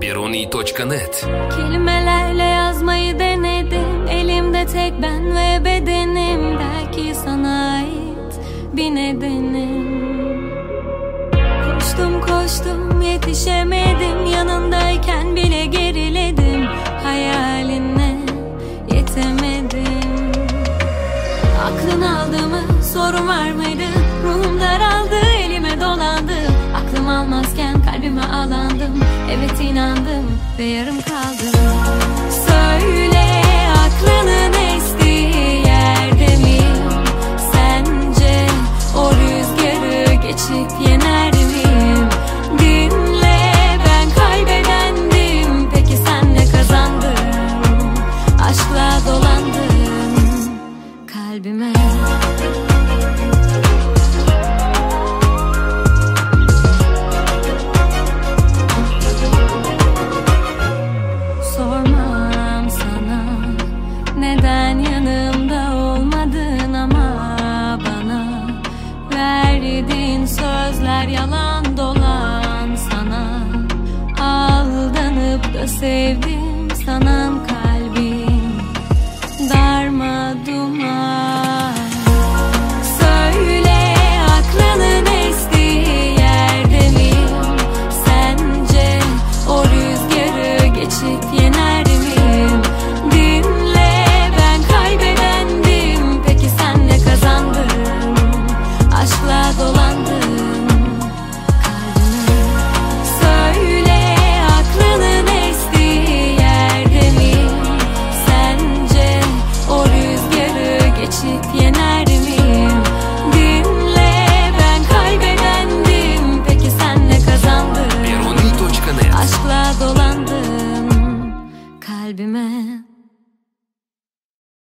biruni.net. Kelimelerle yazmayı denedim, elimde tek ben ve bedenim. Belki sana ait bir nedenim. Koştum yetişemedim, yanındayken bile geriledim. Hayaline yetemedim. Aklını aldı mı, sorun var mıydı? Ruhum daraldı, elime dolandı. Aklım almazken kalbime alandım. Evet inandım ve yarım kaldım. Söyle, aklının estiği yerde miyim? Sence o rüzgarı geçip yener miyim? Dinle, ben kaybedendim. Peki sen ne kazandın? Aşkla dolandım kalbime.